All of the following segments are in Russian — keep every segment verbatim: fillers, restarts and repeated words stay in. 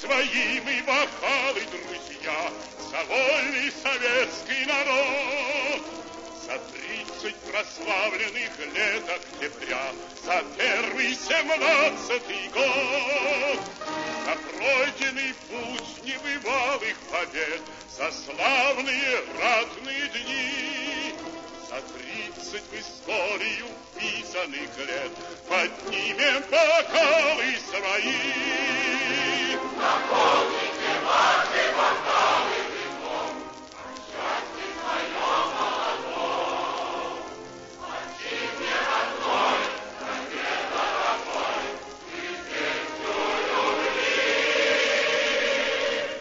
своим и бокалы, друзья, за вольный советский народ. За тридцать прославленных лет октября, за первый семнадцатый год, за пройденный путь небывалых побед, за славные ратные дни, за тридцать в историю вписанных лет поднимем бокалы свои. Наполните ваши бокалы вином, о счастье своем молодом. Отчизне родной, стране дорогой, мы песню любви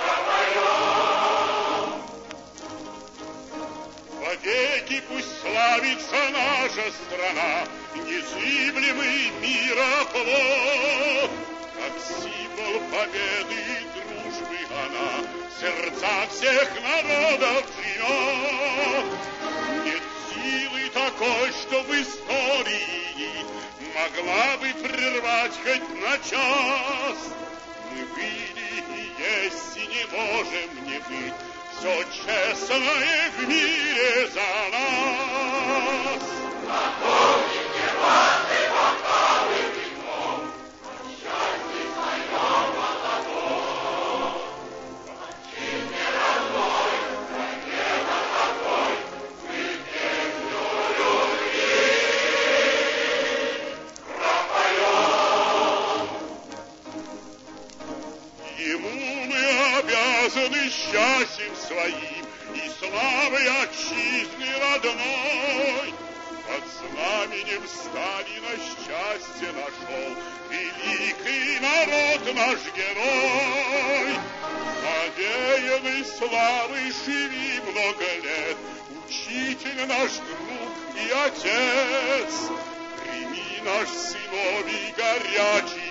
пропоем. Вовеки пусть славится наша страна, незыблемый мироплод. Как символ победы и дружбы она в сердцах всех народов живет. Нет силы такой, что в истории могла бы прервать хоть на час. Мы были и есть, и не можем не быть, все честное в мире за нас. Наполните ваши бокалы вином, о счастье своем молодом. Отчизне родной, стране дорогой, мы песню любви пропоем. Ему мы обязаны счастьем своим и славой отчизны родной. Под знаменем Сталина счастье нашел великий народ наш герой. Навеянный славой живи много лет, учитель наш друг и отец. Прими наш сыновий горячий